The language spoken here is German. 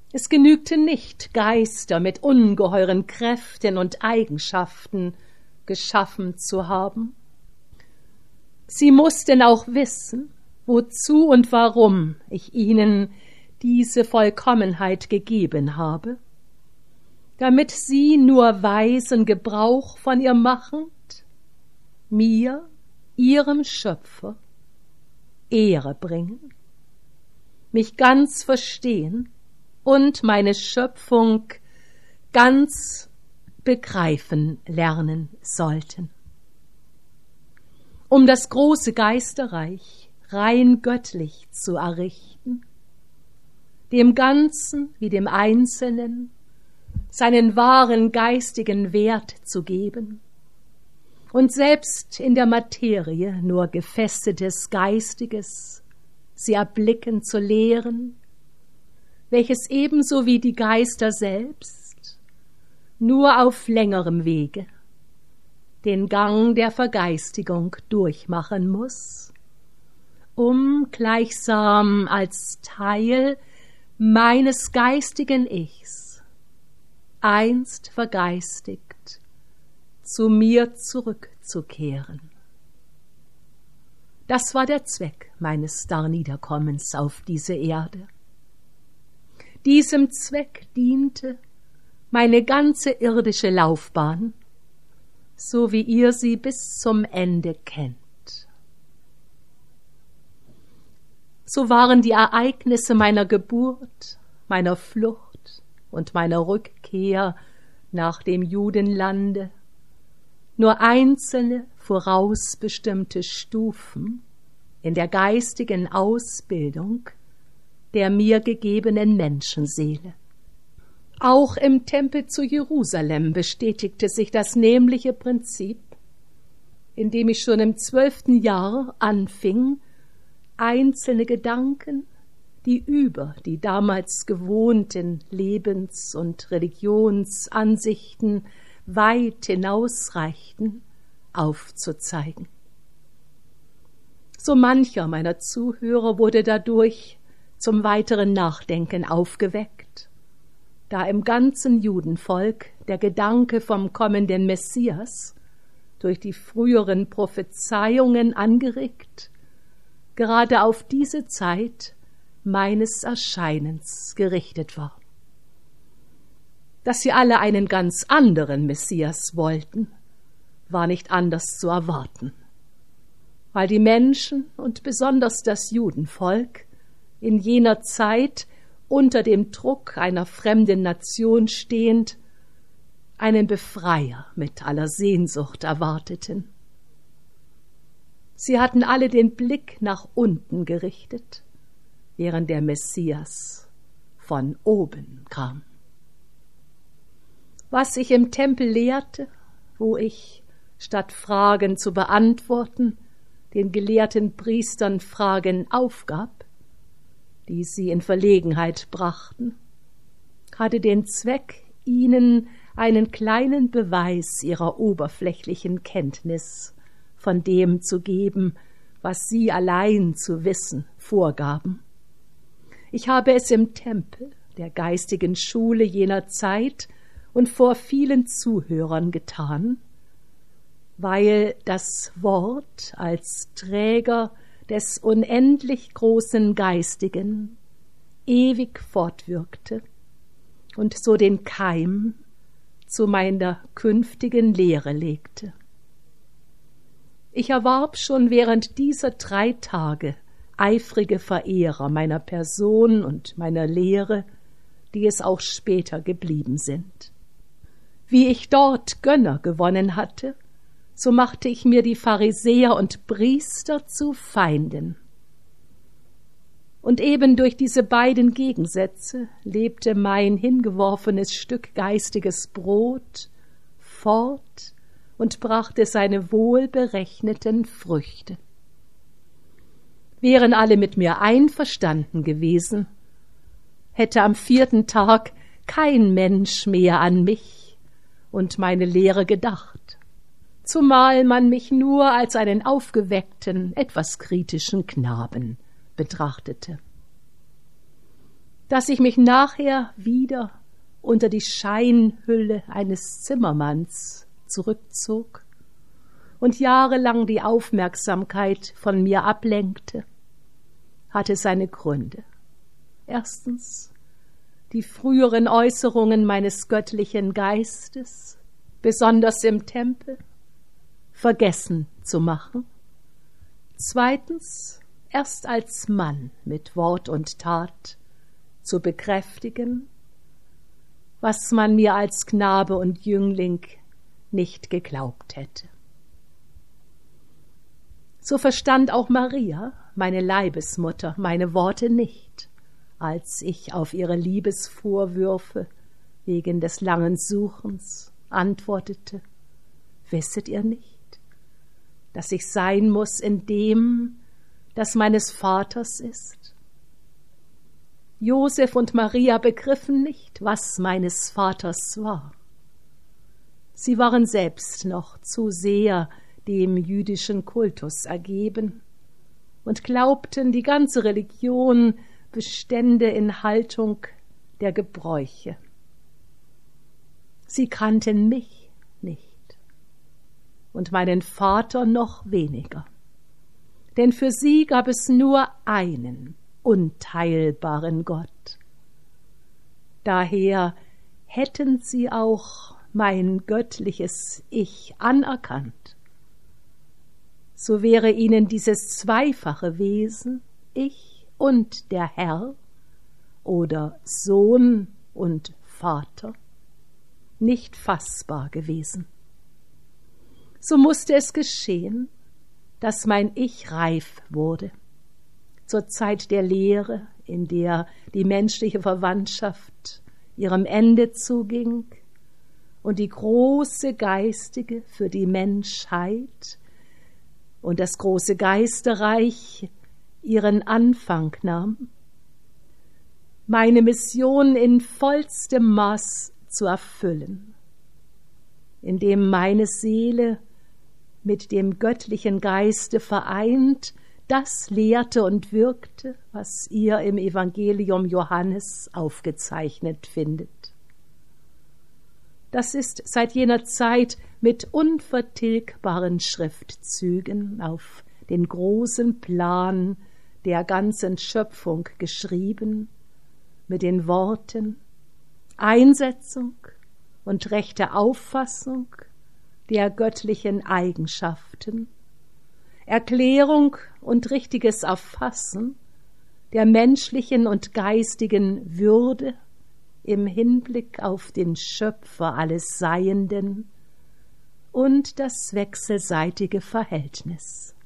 Es genügte nicht, Geister mit ungeheuren Kräften und Eigenschaften geschaffen zu haben. Sie mussten auch wissen, wozu und warum ich ihnen diese Vollkommenheit gegeben habe, damit sie nur weisen Gebrauch von ihr machend, mir, ihrem Schöpfer, Ehre bringen, mich ganz verstehen und meine Schöpfung ganz begreifen lernen sollten. Um das große Geisterreich rein göttlich zu errichten, dem Ganzen wie dem Einzelnen seinen wahren geistigen Wert zu geben und selbst in der Materie nur gefestetes Geistiges sie erblicken zu lehren, welches ebenso wie die Geister selbst nur auf längerem Wege den Gang der Vergeistigung durchmachen muss, um gleichsam als Teil meines geistigen Ichs einst vergeistigt zu mir zurückzukehren. Das war der Zweck meines Darniederkommens auf diese Erde. Diesem Zweck diente meine ganze irdische Laufbahn, so wie ihr sie bis zum Ende kennt. So waren die Ereignisse meiner Geburt, meiner Flucht und meiner Rückkehr nach dem Judenlande nur einzelne vorausbestimmte Stufen in der geistigen Ausbildung der mir gegebenen Menschenseele. Auch im Tempel zu Jerusalem bestätigte sich das nämliche Prinzip, indem ich schon im 12. Jahr anfing, einzelne Gedanken, die über die damals gewohnten Lebens- und Religionsansichten weit hinausreichten, aufzuzeigen. So mancher meiner Zuhörer wurde dadurch zum weiteren Nachdenken aufgeweckt, da im ganzen Judenvolk der Gedanke vom kommenden Messias, durch die früheren Prophezeiungen angeregt, gerade auf diese Zeit meines Erscheinens gerichtet war. Dass sie alle einen ganz anderen Messias wollten, war nicht anders zu erwarten, weil die Menschen und besonders das Judenvolk in jener Zeit unter dem Druck einer fremden Nation stehend einen Befreier mit aller Sehnsucht erwarteten. Sie hatten alle den Blick nach unten gerichtet, während der Messias von oben kam. Was ich im Tempel lehrte, wo ich, statt Fragen zu beantworten, den gelehrten Priestern Fragen aufgab, die sie in Verlegenheit brachten, hatte den Zweck, ihnen einen kleinen Beweis ihrer oberflächlichen Kenntnis von dem zu geben, was sie allein zu wissen vorgaben. Ich habe es im Tempel, der geistigen Schule jener Zeit und vor vielen Zuhörern getan, weil das Wort als Träger des unendlich großen Geistigen ewig fortwirkte und so den Keim zu meiner künftigen Lehre legte. Ich erwarb schon während dieser 3 Tage eifrige Verehrer meiner Person und meiner Lehre, die es auch später geblieben sind. Wie ich dort Gönner gewonnen hatte, so machte ich mir die Pharisäer und Priester zu Feinden. Und eben durch diese beiden Gegensätze lebte mein hingeworfenes Stück geistiges Brot fort und brachte seine wohlberechneten Früchte. Wären alle mit mir einverstanden gewesen, hätte am 4. Tag kein Mensch mehr an mich und meine Lehre gedacht, zumal man mich nur als einen aufgeweckten, etwas kritischen Knaben betrachtete. dass ich mich nachher wieder unter die Scheinhülle eines Zimmermanns zurückzog und jahrelang die Aufmerksamkeit von mir ablenkte, hatte seine Gründe. Erstens die früheren Äußerungen meines göttlichen Geistes, besonders im Tempel, vergessen zu machen. Zweitens, erst als Mann mit Wort und Tat zu bekräftigen, was man mir als Knabe und Jüngling nicht geglaubt hätte. So verstand auch Maria, meine Leibesmutter, meine Worte nicht, als ich auf ihre Liebesvorwürfe wegen des langen Suchens antwortete: Wisset ihr nicht, dass ich sein muß in dem, das meines Vaters ist? Josef und Maria begriffen nicht, was meines Vaters war. Sie waren selbst noch zu sehr dem jüdischen Kultus ergeben und glaubten, die ganze Religion bestände in Haltung der Gebräuche. Sie kannten mich nicht und meinen Vater noch weniger, denn für sie gab es nur einen unteilbaren Gott. Daher hätten sie auch mein göttliches Ich anerkannt, so wäre ihnen dieses zweifache Wesen, ich und der Herr oder Sohn und Vater, nicht fassbar gewesen. So musste es geschehen, dass mein Ich reif wurde, zur Zeit der Lehre, in der die menschliche Verwandtschaft ihrem Ende zuging und die große Geistige für die Menschheit und das große Geisterreich ihren Anfang nahm, meine Mission in vollstem Maß zu erfüllen, indem meine Seele mit dem göttlichen Geiste vereint das lehrte und wirkte, was ihr im Evangelium Johannes aufgezeichnet findet. Das ist seit jener Zeit mit unvertilgbaren Schriftzügen auf den großen Plan der ganzen Schöpfung geschrieben, mit den Worten Einsetzung und rechte Auffassung der göttlichen Eigenschaften, Erklärung und richtiges Erfassen der menschlichen und geistigen Würde im Hinblick auf den Schöpfer alles Seienden und das wechselseitige Verhältnis.